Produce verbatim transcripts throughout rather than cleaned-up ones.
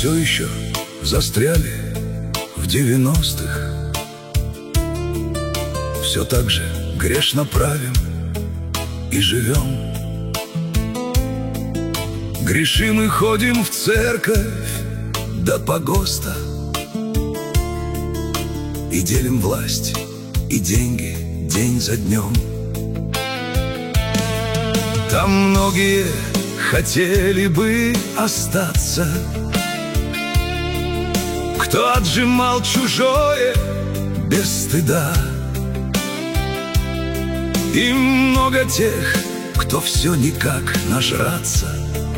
все еще застряли в девяностых. Все так же грешно правим и живем. Грешим и ходим в церковь до погоста, и делим власть и деньги день за днем. Там многие хотели бы остаться, кто отжимал чужое без стыда. И много тех, кто все никак нажраться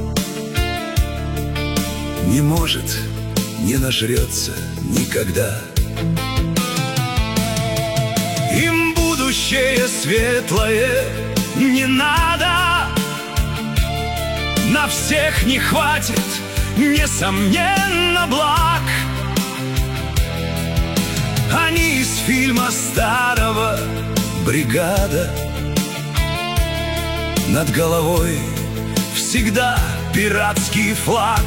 не может, не нажрется никогда. Им будущее светлое не надо, на всех не хватит, несомненно, благ. Они из фильма старого «Бригада». Над головой всегда пиратский флаг.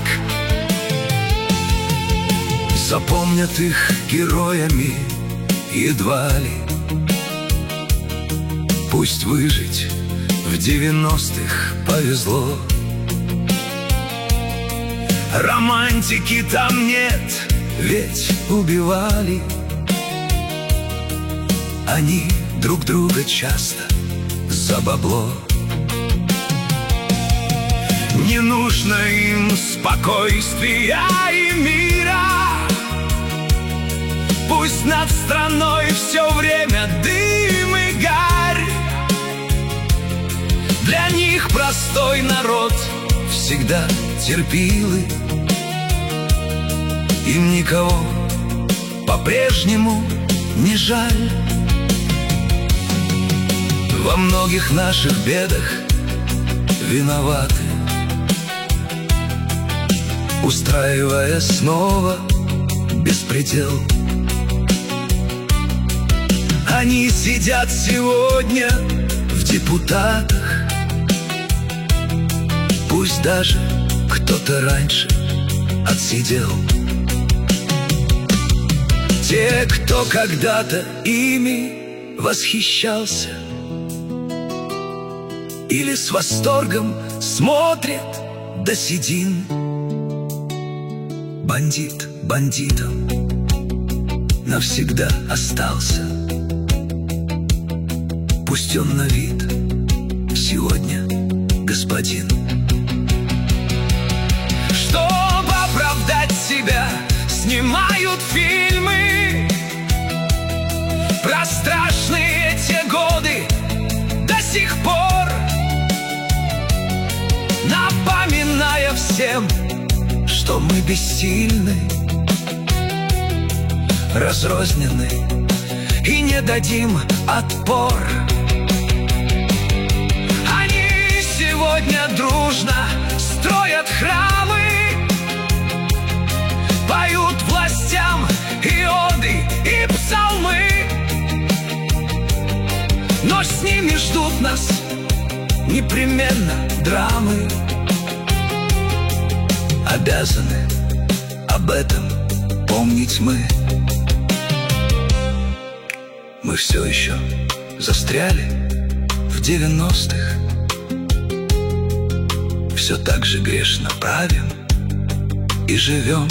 Запомнят их героями едва ли. Пусть выжить в девяностых повезло. Романтики там нет, ведь убивали они друг друга часто за бабло. Не нужно им спокойствия и мира. Пусть над страной все время дым и гарь. Для них простой народ всегда терпилы. Им никого по-прежнему не жаль. Во многих наших бедах виноваты, устраивая снова беспредел. Они сидят сегодня в депутатах. Пусть даже кто-то раньше отсидел. Те, кто когда-то ими восхищался или с восторгом смотрит до седин. Бандит бандитом навсегда остался. Пусть он на вид сегодня господин. Чтобы оправдать себя, снимают фильмы про страшные те годы до сих пор, напоминая всем, что мы бессильны, разрознены и не дадим отпор. Они сегодня дружно строят храмы, поют властям и оды, и псалмы. Но с ними ждут нас непременно драмы. Обязаны об этом помнить мы. Мы все еще застряли в девяностых. Все так же грешно правим и живем.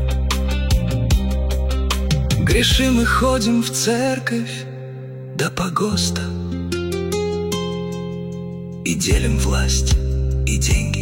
Грешим и ходим в церковь до погоста, и делим власть и деньги